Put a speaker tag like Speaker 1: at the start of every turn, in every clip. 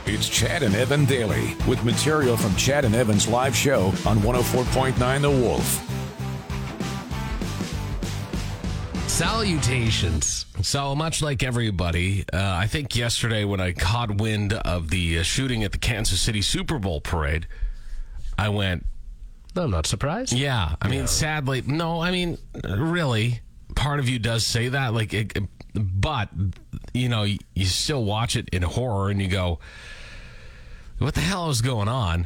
Speaker 1: It's Chad and Evan Daily with material from Chad and Evan's live show on 104.9 The Wolf.
Speaker 2: Salutations. So much like everybody, I think yesterday when I caught wind of the shooting at the Kansas City Super Bowl parade, I went,
Speaker 3: I'm not surprised.
Speaker 2: yeah. I mean, sadly, no, I mean, really, part of you does say that, but, you know, you still watch it in horror and you go, what the hell is going on?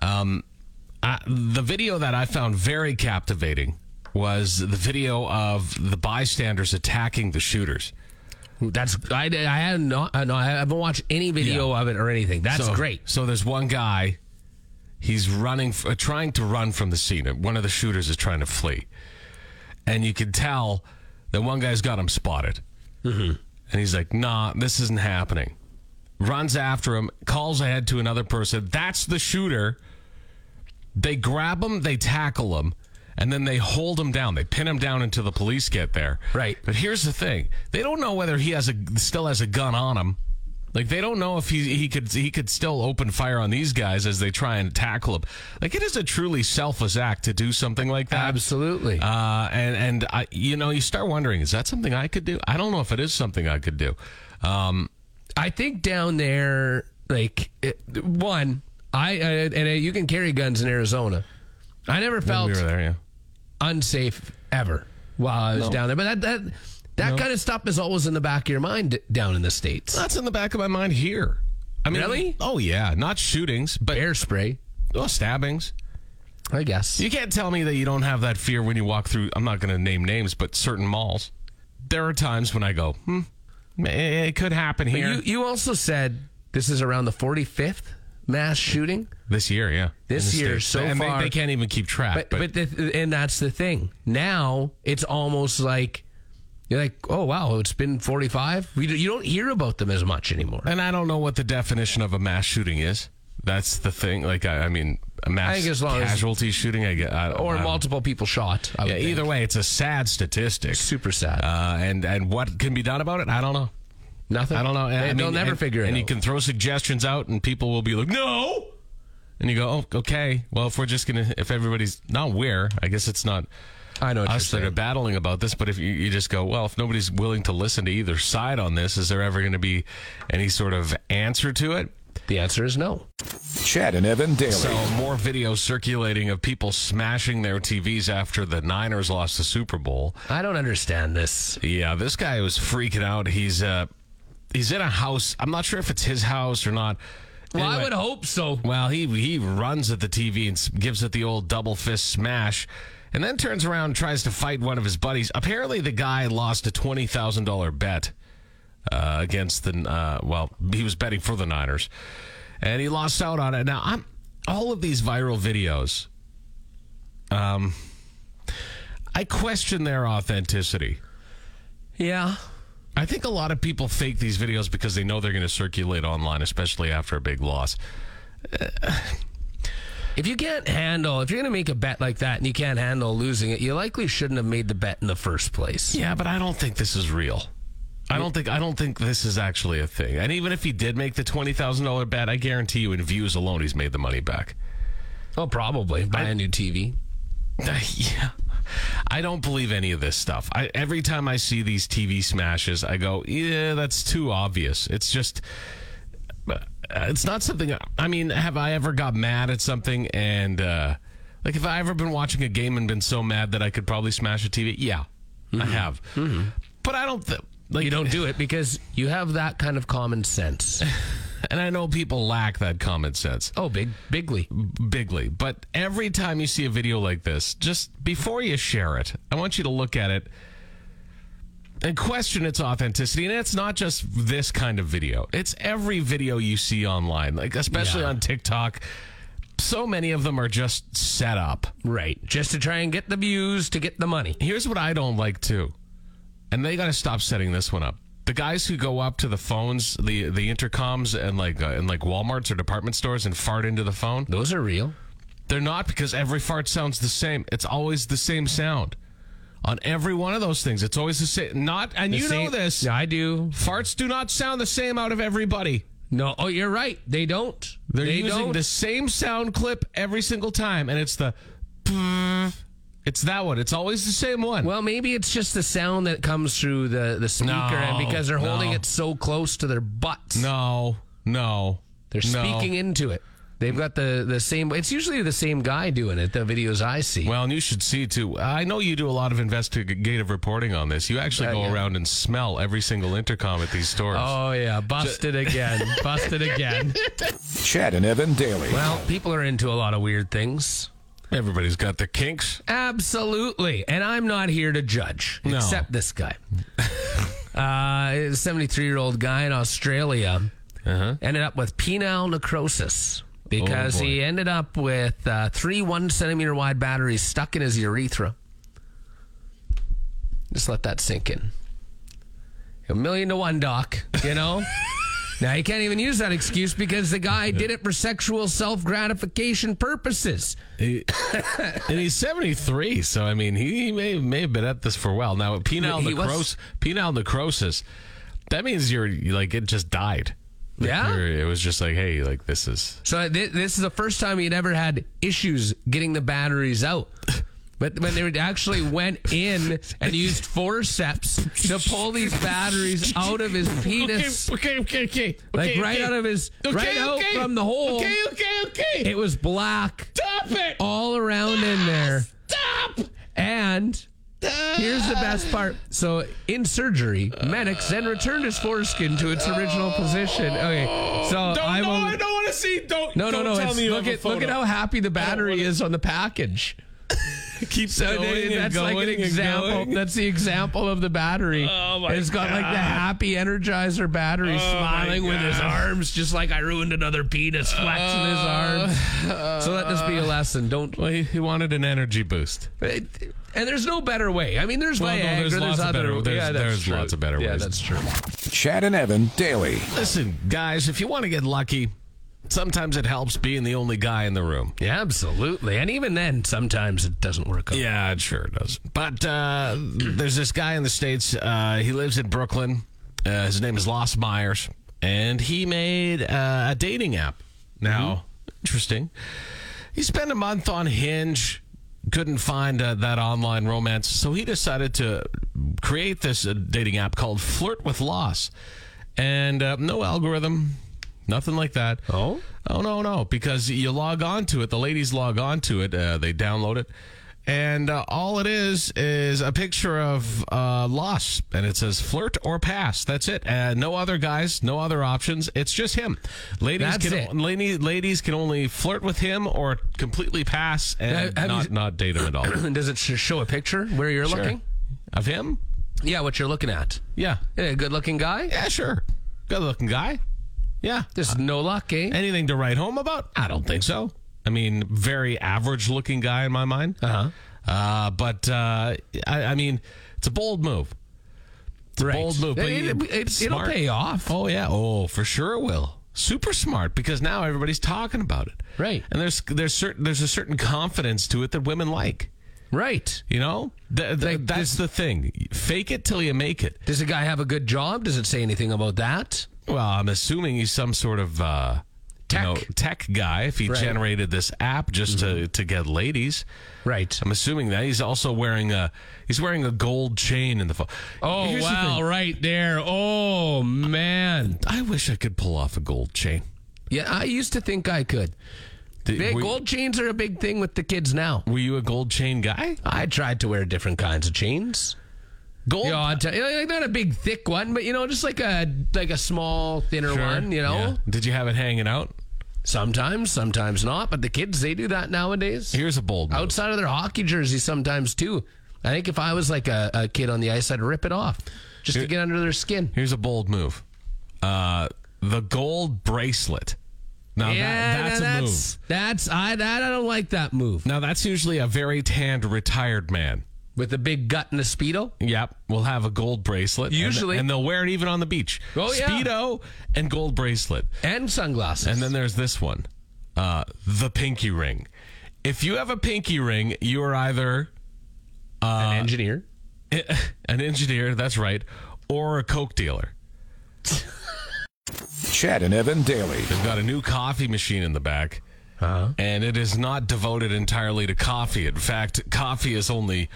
Speaker 2: The video that I found very captivating was the video of the bystanders attacking the shooters.
Speaker 3: I haven't watched any video of it or anything. That's great.
Speaker 2: So there's one guy, he's running, trying to run from the scene. One of the shooters is trying to flee. And you can tell that one guy's got him spotted. Mm-hmm. And he's like, nah, this isn't happening. Runs after him, calls ahead to another person. That's the shooter. They grab him, they tackle him, and then they hold him down. They pin him down until the police get there.
Speaker 3: Right.
Speaker 2: But here's the thing. They don't know whether he still has a gun on him. Like, they don't know if he could still open fire on these guys as they try and tackle him. Like, it is a truly selfless act to do something like that.
Speaker 3: Absolutely.
Speaker 2: And you start wondering, is that something I could do? I don't know if it is something I could do.
Speaker 3: I think down there, you can carry guns in Arizona. I never felt
Speaker 2: we were there, yeah.
Speaker 3: unsafe ever while I was down there. But that kind of stuff is always in the back of your mind down in the States.
Speaker 2: That's in the back of my mind here. I mean,
Speaker 3: really?
Speaker 2: Oh, yeah. Not shootings, but
Speaker 3: air spray.
Speaker 2: Well, stabbings.
Speaker 3: I guess.
Speaker 2: You can't tell me that you don't have that fear when you walk through, I'm not going to name names, but certain malls. There are times when I go, it could happen here.
Speaker 3: You also said this is around the 45th mass shooting?
Speaker 2: This year, yeah.
Speaker 3: This year, so
Speaker 2: and
Speaker 3: far.
Speaker 2: They can't even keep track.
Speaker 3: And that's the thing. Now, it's almost like, you're like, oh, wow, it's been 45? You don't hear about them as much anymore.
Speaker 2: And I don't know what the definition of a mass shooting is. That's the thing. Like, I mean, a mass casualty shooting,
Speaker 3: or multiple people shot.
Speaker 2: Either way, it's a sad statistic.
Speaker 3: Super sad.
Speaker 2: And what can be done about it? I don't know.
Speaker 3: Nothing.
Speaker 2: I don't know.
Speaker 3: They'll never figure it out.
Speaker 2: And you can throw suggestions out, and people will be like, no! And you go, oh, okay. Well, if everybody's not aware, I guess it's not
Speaker 3: I know what
Speaker 2: us that are battling about this, but if you just go, well, if nobody's willing to listen to either side on this, is there ever going to be any sort of answer to it?
Speaker 3: The answer is no.
Speaker 1: Chad and Evan Daily.
Speaker 2: So more videos circulating of people smashing their TVs after the Niners lost the Super Bowl.
Speaker 3: I don't understand this.
Speaker 2: Yeah, this guy was freaking out. He's in a house. I'm not sure if it's his house or not.
Speaker 3: Well,
Speaker 2: anyway,
Speaker 3: I would hope so.
Speaker 2: Well, he runs at the TV and gives it the old double fist smash, and then turns around and tries to fight one of his buddies. Apparently, the guy lost a $20,000 bet against he was betting for the Niners, and he lost out on it. Now, all of these viral videos, I question their authenticity.
Speaker 3: Yeah.
Speaker 2: I think a lot of people fake these videos because they know they're going to circulate online, especially after a big loss.
Speaker 3: If you're going to make a bet like that and you can't handle losing it, you likely shouldn't have made the bet in the first place.
Speaker 2: Yeah, but I don't think this is real. I don't think this is actually a thing. And even if he did make the $20,000 bet, I guarantee you in views alone, he's made the money back.
Speaker 3: Oh, probably. Buy a new TV.
Speaker 2: Yeah. I don't believe any of this stuff. Every time I see these TV smashes, I go, yeah, that's too obvious. It's just, it's not something, I mean, have I ever got mad at something and, have I ever been watching a game and been so mad that I could probably smash a TV? Yeah, I have. Mm-hmm. But I don't,
Speaker 3: you don't do it because you have that kind of common sense.
Speaker 2: And I know people lack that common sense.
Speaker 3: Oh, bigly.
Speaker 2: But every time you see a video like this, just before you share it, I want you to look at it and question its authenticity. And it's not just this kind of video. It's every video you see online, especially on TikTok. So many of them are just set up.
Speaker 3: Right. Just to try and get the views, to get the money.
Speaker 2: Here's what I don't like, too. And they got to stop setting this one up. The guys who go up to the phones, the intercoms, and in Walmarts or department stores and fart into the phone.
Speaker 3: Those are real.
Speaker 2: They're not, because every fart sounds the same. It's always the same sound. On every one of those things, it's always the same. Know this.
Speaker 3: Yeah, I do.
Speaker 2: Farts do not sound the same out of everybody.
Speaker 3: No, oh, you're right. They don't.
Speaker 2: They're
Speaker 3: they
Speaker 2: using
Speaker 3: don't.
Speaker 2: the same sound clip every single time, and it's the... It's that one. It's always the same one.
Speaker 3: Well, maybe it's just the sound that comes through the speaker, and because they're holding it so close to their butts.
Speaker 2: No.
Speaker 3: They're speaking into it. They've got the same... It's usually the same guy doing it, the videos I see.
Speaker 2: Well, and you should see, too. I know you do a lot of investigative reporting on this. You actually go around and smell every single intercom at these stores.
Speaker 3: Oh, yeah. Busted again. Busted again.
Speaker 1: Chad and Evan daily.
Speaker 3: Well, people are into a lot of weird things.
Speaker 2: Everybody's got their kinks.
Speaker 3: Absolutely. And I'm not here to judge,
Speaker 2: No.
Speaker 3: except this guy. A 73-year-old guy in Australia ended up with penile necrosis because
Speaker 2: Oh, boy.
Speaker 3: he ended up with 3 1-centimeter wide batteries stuck in his urethra. Just let that sink in. $1 million to one, doc, you know? Now, you can't even use that excuse because the guy did it for sexual self-gratification purposes.
Speaker 2: And he's 73, so, I mean, he may have been at this for a while. Now, penile necrosis, that means you're like, it just died.
Speaker 3: Yeah?
Speaker 2: It was just like, hey, like, this is...
Speaker 3: So this is the first time he'd ever had issues getting the batteries out. But when they actually went in and used forceps to pull these batteries out of his penis,
Speaker 2: Okay.
Speaker 3: like right out of his, out from the hole.
Speaker 2: Okay.
Speaker 3: It was black
Speaker 2: Stop it!
Speaker 3: all around in there.
Speaker 2: Stop!
Speaker 3: And here's the best part. So in surgery, medics then returned his foreskin to its original position. Okay, so
Speaker 2: I don't want to see. Don't tell me you
Speaker 3: Look
Speaker 2: have a
Speaker 3: at look at
Speaker 2: photo.
Speaker 3: how happy the battery is on the package.
Speaker 2: Keep
Speaker 3: So
Speaker 2: going
Speaker 3: that's
Speaker 2: and
Speaker 3: like an
Speaker 2: going and
Speaker 3: example.
Speaker 2: going.
Speaker 3: That's the example of the battery.
Speaker 2: Oh, my
Speaker 3: It's got like the
Speaker 2: God.
Speaker 3: happy Energizer battery
Speaker 2: Oh,
Speaker 3: smiling
Speaker 2: my
Speaker 3: with his
Speaker 2: God.
Speaker 3: arms, just like I ruined another penis, flexing his arms. So let this be a lesson. Don't.
Speaker 2: Well, he wanted an energy boost.
Speaker 3: And there's no better way. I mean, there's Viagra.
Speaker 2: there's lots of
Speaker 3: other.
Speaker 2: better-
Speaker 3: Yeah,
Speaker 2: there's
Speaker 3: that's true.
Speaker 2: lots of better
Speaker 3: Yeah,
Speaker 2: ways.
Speaker 3: that's true.
Speaker 1: Chad and Evan daily.
Speaker 2: Listen, guys, if you want to get lucky, sometimes it helps being the only guy in the room.
Speaker 3: Yeah, absolutely. And even then, sometimes it doesn't work out.
Speaker 2: Yeah, it sure does. But there's this guy in the States. He lives in Brooklyn. His name is Los Myers. And he made a dating app. Now, interesting. He spent a month on Hinge. Couldn't find that online romance. So he decided to create this dating app called Flirt with Loss. And no algorithm. Nothing like that.
Speaker 3: Oh?
Speaker 2: Oh, no. Because you log on to it. The ladies log on to it. They download it. And all it is a picture of loss. And it says flirt or pass. That's it. No other guys, no other options. It's just him. Ladies ladies can only flirt with him or completely pass and not date him at all.
Speaker 3: Does it show a picture where you're
Speaker 2: Sure.
Speaker 3: looking?
Speaker 2: Of him?
Speaker 3: Yeah, what you're looking at.
Speaker 2: Yeah.
Speaker 3: A good-looking guy?
Speaker 2: Yeah, sure. Good looking guy. Yeah.
Speaker 3: There's no luck, eh?
Speaker 2: Anything to write home about? I don't think so. I mean, very average looking guy in my mind. But I mean, it's a bold move. It's a bold move. But
Speaker 3: It'll
Speaker 2: smart.
Speaker 3: pay off.
Speaker 2: Oh, yeah. Oh, for sure it will. Super smart because now everybody's talking about it.
Speaker 3: Right.
Speaker 2: And there's a certain confidence to it that women like.
Speaker 3: Right.
Speaker 2: You know? That's the thing. Fake it till you make it.
Speaker 3: Does the guy have a good job? Does it say anything about that?
Speaker 2: Well, I'm assuming he's some sort of tech guy if he generated this app just to get ladies.
Speaker 3: Right.
Speaker 2: I'm assuming that he's also wearing a gold chain in the phone.
Speaker 3: Oh,
Speaker 2: Here's the
Speaker 3: wow,
Speaker 2: thing.
Speaker 3: right there. Oh, man.
Speaker 2: I wish I could pull off a gold chain.
Speaker 3: Yeah, I used to think I could. Gold chains are a big thing with the kids now.
Speaker 2: Were you a gold chain guy?
Speaker 3: I tried to wear different kinds of chains.
Speaker 2: Gold?
Speaker 3: You know, like not a big thick one, but just like a small thinner
Speaker 2: Sure.
Speaker 3: one.
Speaker 2: Yeah. Did you have it hanging out?
Speaker 3: Sometimes not. But the kids, they do that nowadays.
Speaker 2: Here's a bold move.
Speaker 3: Outside of their hockey jersey, sometimes too. I think if I was like a kid on the ice, I'd rip it off just to get under their skin.
Speaker 2: Here's a bold move. The gold bracelet. Now that's a move.
Speaker 3: I don't like that move.
Speaker 2: Now that's usually a very tanned retired man.
Speaker 3: With a big gut and a Speedo?
Speaker 2: Yep, we'll have a gold bracelet.
Speaker 3: Usually.
Speaker 2: And they'll wear it even on the beach.
Speaker 3: Oh, yeah.
Speaker 2: Speedo and gold bracelet.
Speaker 3: And sunglasses.
Speaker 2: And then there's this one, the pinky ring. If you have a pinky ring, you are either
Speaker 3: an engineer.
Speaker 2: an engineer, that's right, or a coke dealer.
Speaker 1: Chad and Evan daily.
Speaker 2: They've got a new coffee machine in the back, and it is not devoted entirely to coffee. In fact, coffee is only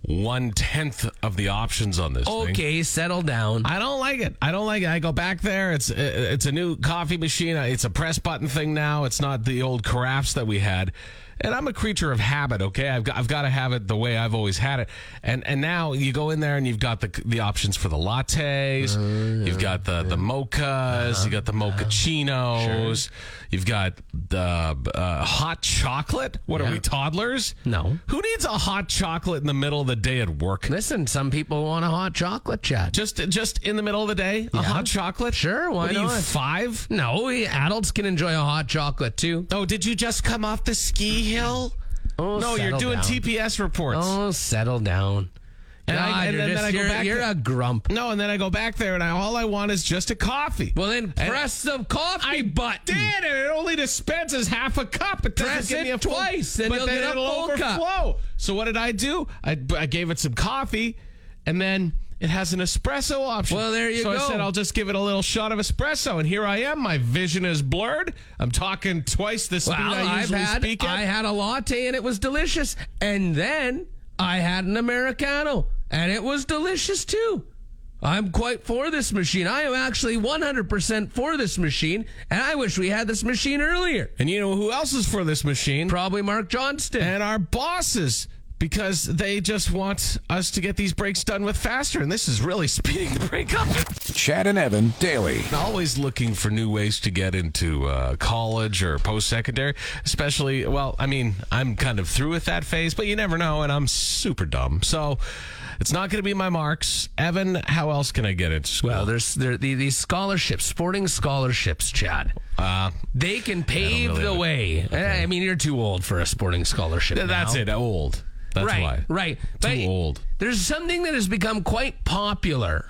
Speaker 2: 1/10 of the options on this thing.
Speaker 3: Okay, settle down.
Speaker 2: I don't like it. I go back there. It's a new coffee machine. It's a press button thing now. It's not the old carafes that we had. And I'm a creature of habit, okay? I've got to have it the way I've always had it. And now you go in there and you've got the options for the lattes. You've got the mochas. You got the mochachinos. Sure. You've got the hot chocolate. What are we, toddlers?
Speaker 3: No.
Speaker 2: Who needs a hot chocolate in the middle of the day at work?
Speaker 3: Listen, some people want a hot chocolate, Chad.
Speaker 2: Just in the middle of the day, a hot chocolate?
Speaker 3: Sure, why
Speaker 2: what
Speaker 3: not?
Speaker 2: Are you, 5?
Speaker 3: No, adults can enjoy a hot chocolate too.
Speaker 2: Oh, did you just come off the ski hill?
Speaker 3: Oh,
Speaker 2: no, you're doing
Speaker 3: down.
Speaker 2: TPS reports.
Speaker 3: Oh, settle down.
Speaker 2: And then I go back.
Speaker 3: You're a grump.
Speaker 2: No, and then I go back there, and all I want is just a coffee.
Speaker 3: Well, then press the coffee button.
Speaker 2: Did, and it only dispenses half a cup. It
Speaker 3: press
Speaker 2: give me
Speaker 3: it twice, and you'll get a full
Speaker 2: overflow.
Speaker 3: cup.
Speaker 2: So what did I do? I gave it some coffee, and then it has an espresso option.
Speaker 3: Well, there you go.
Speaker 2: So I said I'll just give it a little shot of espresso, and here I am. My vision is blurred. I'm talking twice the speed I usually speak at.
Speaker 3: I had a latte, and it was delicious. And then I had an Americano, and it was delicious too. I'm quite for this machine. I am actually 100% for this machine, and I wish we had this machine earlier.
Speaker 2: And you know who else is for this machine?
Speaker 3: Probably Mark Johnston.
Speaker 2: And our bosses, because they just want us to get these breaks done with faster, and this is really speeding the break up.
Speaker 1: Chad and Evan daily.
Speaker 2: Always looking for new ways to get into college or post-secondary, especially, well, I mean, I'm kind of through with that phase, but you never know, and I'm super dumb. So it's not going to be my marks. Evan, how else can I get into school?
Speaker 3: Well, there these scholarships, sporting scholarships, Chad. They can pave the way. Okay. I mean, you're too old for a sporting scholarship.
Speaker 2: That's
Speaker 3: now.
Speaker 2: it, old. That's why.
Speaker 3: Right.
Speaker 2: Too old.
Speaker 3: There's something that has become quite popular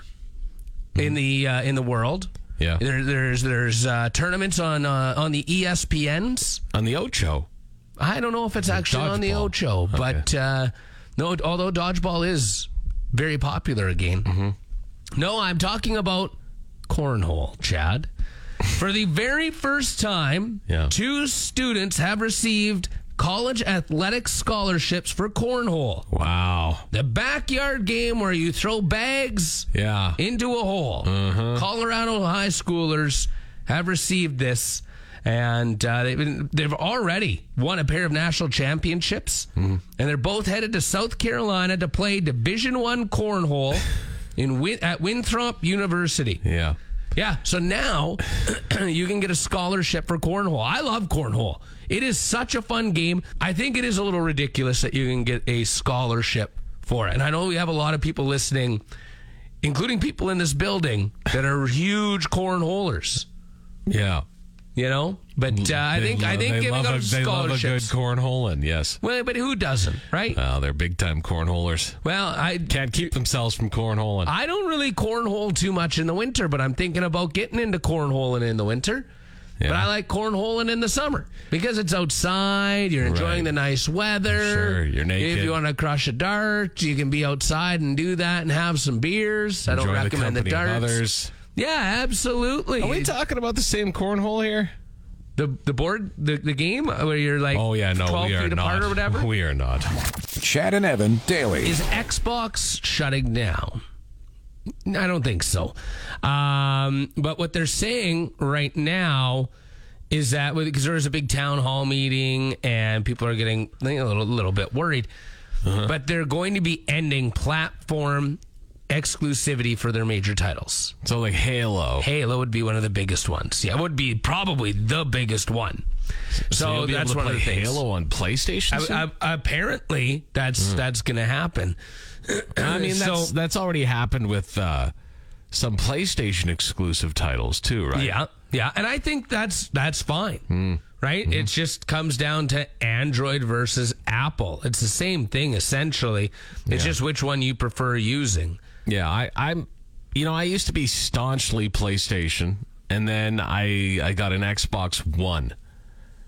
Speaker 3: in the world.
Speaker 2: Yeah.
Speaker 3: There's tournaments on the ESPNs.
Speaker 2: On the Ocho.
Speaker 3: I don't know if it's actually on the Ocho, but no. Although dodgeball is very popular again. Mm-hmm. No, I'm talking about cornhole, Chad. For the very first time, 2 students have received college athletic scholarships for cornhole.
Speaker 2: Wow.
Speaker 3: The backyard game where you throw bags into a hole. Mm-hmm. Colorado high schoolers have received this, and they've already won a pair of national championships, and they're both headed to South Carolina to play Division I cornhole at Winthrop University.
Speaker 2: Yeah.
Speaker 3: Yeah, so now you can get a scholarship for cornhole. I love cornhole. It is such a fun game. I think it is a little ridiculous that you can get a scholarship for it. And I know we have a lot of people listening, including people in this building, that are huge cornholers.
Speaker 2: Yeah.
Speaker 3: You know? But I think giving them scholarships.
Speaker 2: They love a good cornholing, yes.
Speaker 3: Well, but who doesn't, right?
Speaker 2: Oh, they're big-time cornholers.
Speaker 3: Well, I
Speaker 2: can't keep themselves from cornholing.
Speaker 3: I don't really cornhole too much in the winter, but I'm thinking about getting into cornholing in the winter. Yeah. But I like cornholing in the summer because it's outside. You're enjoying the nice weather.
Speaker 2: Sure, you're naked.
Speaker 3: If you want to crush a dart, you can be outside and do that and have some beers. I don't recommend the darts.
Speaker 2: Others.
Speaker 3: Yeah, absolutely.
Speaker 2: Are we talking about the same cornhole here?
Speaker 3: The board, the game where you're like 12 feet apart or whatever?
Speaker 2: We are not.
Speaker 1: Chad and Evan daily.
Speaker 3: Is Xbox shutting down? I don't think so. But what they're saying right now is that because there was a big town hall meeting and people are getting a little bit worried, but they're going to be ending platform exclusivity for their major titles.
Speaker 2: So like Halo.
Speaker 3: Halo would be one of the biggest ones. Yeah, it would be probably the biggest one. So that's one of the things.
Speaker 2: Halo on PlayStation?
Speaker 3: Apparently, that's going to happen.
Speaker 2: I mean, that's already happened with some PlayStation exclusive titles too, right?
Speaker 3: Yeah, and I think that's fine, right? It just comes down to Android versus Apple. It's the same thing essentially. It's just which one you prefer using.
Speaker 2: Yeah, I used to be staunchly PlayStation, and then I got an Xbox One.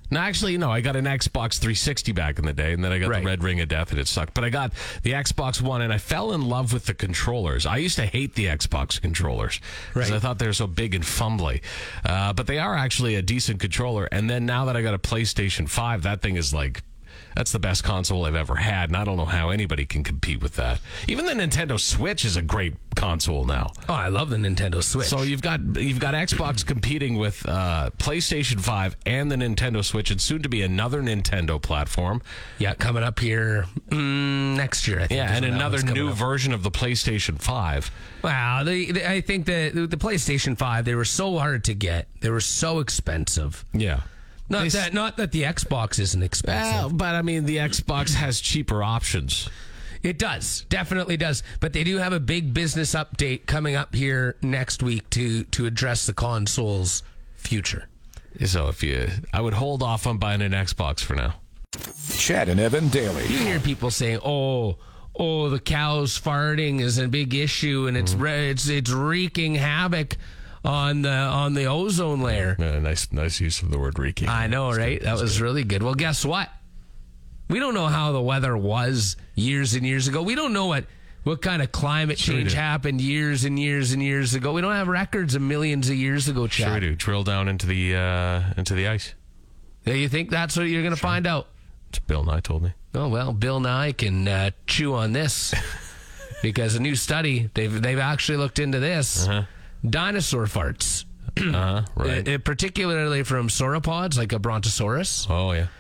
Speaker 2: No, actually, no. I got an Xbox 360 back in the day, and then I got
Speaker 3: Right.
Speaker 2: the Red Ring of Death, and it sucked. But I got the Xbox One, and I fell in love with the controllers. I used to hate the Xbox controllers because
Speaker 3: Right.
Speaker 2: I thought they were so big and fumbly. But they are actually a decent controller. And then now that I got a PlayStation 5, that thing is like... That's the best console I've ever had, and I don't know how anybody can compete with that. Even the Nintendo Switch is a great console now.
Speaker 3: Oh, I love the Nintendo Switch.
Speaker 2: So you've got Xbox competing with PlayStation 5 and the Nintendo Switch, and soon to be another Nintendo platform.
Speaker 3: yeah, coming up here next year, I think.
Speaker 2: Yeah,
Speaker 3: is
Speaker 2: and
Speaker 3: when that
Speaker 2: another
Speaker 3: one's coming
Speaker 2: new
Speaker 3: up.
Speaker 2: version of the PlayStation 5.
Speaker 3: Wow, I think the PlayStation 5, they were so hard to get. They were so expensive.
Speaker 2: Yeah.
Speaker 3: Not that the Xbox isn't expensive.
Speaker 2: But I mean, the Xbox has cheaper options.
Speaker 3: It does, definitely does. But they do have a big business update coming up here next week to address the console's future.
Speaker 2: So I would hold off on buying an Xbox for now.
Speaker 1: Chad and Evan daily.
Speaker 3: You hear people saying, "Oh, the cows farting is a big issue, and it's wreaking havoc on the ozone layer."
Speaker 2: Nice use of the word reeking.
Speaker 3: I know, right? That was really good. Well, guess what? We don't know how the weather was years and years ago. We don't know what kind of climate change happened years and years and years ago. We don't have records of millions of years ago, Chad.
Speaker 2: Sure we do. Drill down into the ice.
Speaker 3: Yeah, you think that's what you're going to find out?
Speaker 2: It's Bill Nye told me.
Speaker 3: Oh, well, Bill Nye can chew on this because a new study, they've actually looked into this. Dinosaur farts.
Speaker 2: Right.
Speaker 3: Particularly from sauropods like a brontosaurus.
Speaker 2: Oh, yeah.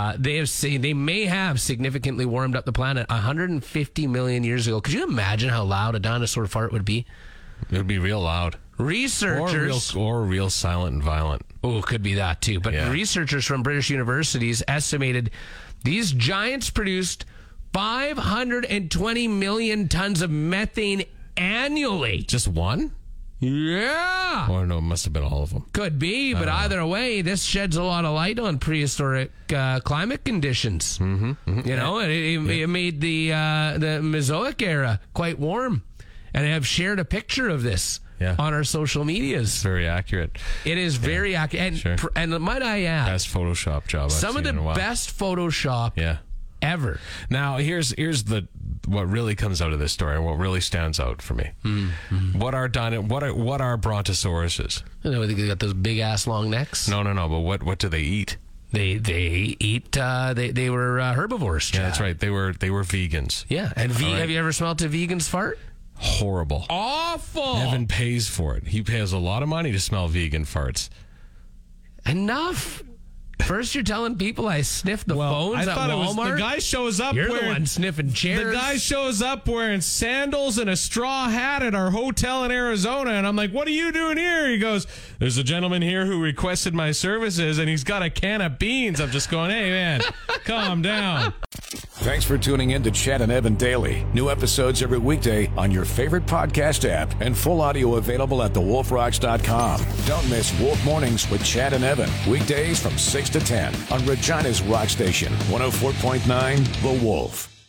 Speaker 3: They may have significantly warmed up the planet 150 million years ago. Could you imagine how loud a dinosaur fart would be?
Speaker 2: It would be real loud.
Speaker 3: Researchers...
Speaker 2: Or real silent and violent.
Speaker 3: Oh, could be that too. But researchers from British universities estimated these giants produced 520 million tons of methane annually.
Speaker 2: Just one?
Speaker 3: Yeah.
Speaker 2: Or no, it must have been all of them.
Speaker 3: Could be, but either way, this sheds a lot of light on prehistoric climate conditions. Mm-hmm. You know, it made the Mesozoic era quite warm. And I've shared a picture of this on our social medias.
Speaker 2: Very accurate.
Speaker 3: It is very accurate. And, and might I add,
Speaker 2: best Photoshop job I've
Speaker 3: some of
Speaker 2: seen in a
Speaker 3: the
Speaker 2: while.
Speaker 3: best Photoshop ever.
Speaker 2: Now, here's what really comes out of this story, and what really stands out for me. Mm-hmm. What are brontosauruses?
Speaker 3: You know, they got those big ass long necks.
Speaker 2: No. But what do they eat?
Speaker 3: They eat. They were herbivores. Chad.
Speaker 2: Yeah, that's right. They were vegans.
Speaker 3: Yeah, and have you ever smelled a vegan's fart?
Speaker 2: Horrible.
Speaker 3: Awful.
Speaker 2: Evan pays for it. He pays a lot of money to smell vegan farts.
Speaker 3: Enough. First, you're telling people I sniffed the phones at Walmart.
Speaker 2: The guy shows up.
Speaker 3: You're
Speaker 2: wearing,
Speaker 3: the one sniffing chairs.
Speaker 2: The guy shows up wearing sandals and a straw hat at our hotel in Arizona, and I'm like, "What are you doing here?" He goes, "There's a gentleman here who requested my services, and he's got a can of beans." I'm just going, "Hey, man, calm down."
Speaker 1: Thanks for tuning in to Chad and Evan Daily. New episodes every weekday on your favorite podcast app, and full audio available at thewolfrocks.com. Don't miss Wolf Mornings with Chad and Evan. Weekdays from 6 to 10 on Regina's Rock Station, 104.9 The Wolf.